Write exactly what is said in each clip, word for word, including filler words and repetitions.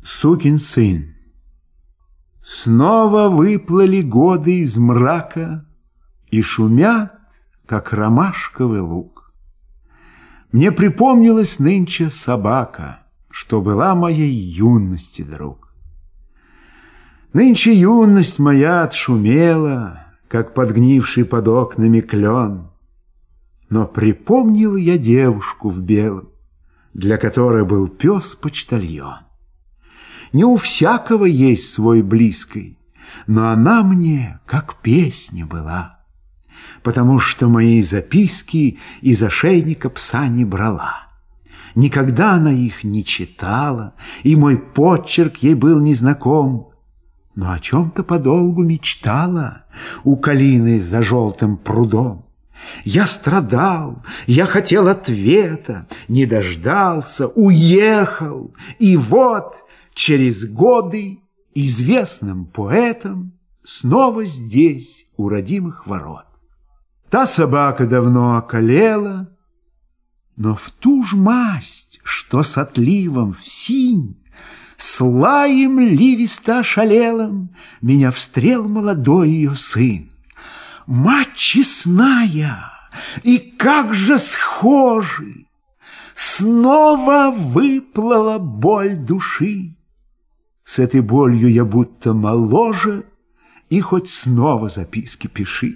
Сукин сын. Снова выплыли годы из мрака и шумят, как ромашковый луг. Мне припомнилась нынче собака, что была моей юности друг. Нынче юность моя отшумела, как подгнивший под окнами клен. Но припомнил я девушку в белом, для которой был пес-почтальон. Не у всякого есть свой близкий, но она мне как песня была, потому что мои записки из ошейника пса не брала. Никогда она их не читала, и мой почерк ей был незнаком, но о чем-то подолгу мечтала у калины за желтым прудом. Я страдал, я хотел ответа, не дождался, уехал, и вот через годы известным поэтом снова здесь, у родимых ворот. Та собака давно околела, но в ту ж масть, что с отливом в синь, с лаем ливисто шалелым меня встрел молодой ее сын. Мать честная, и как же схожи! Снова выплыла боль души. С этой болью я будто моложе, и хоть снова записки пиши.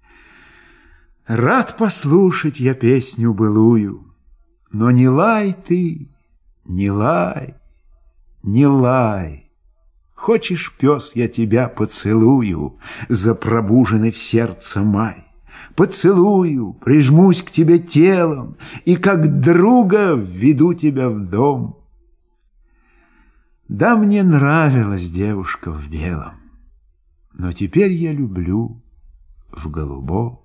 Рад послушать я песню былую, но не лай ты, не лай, не лай. Хочешь, пес, я тебя поцелую за пробуженный в сердце май? Поцелую, прижмусь к тебе телом и как друга введу тебя в дом. Да, мне нравилась девушка в белом, но теперь я люблю в голубом.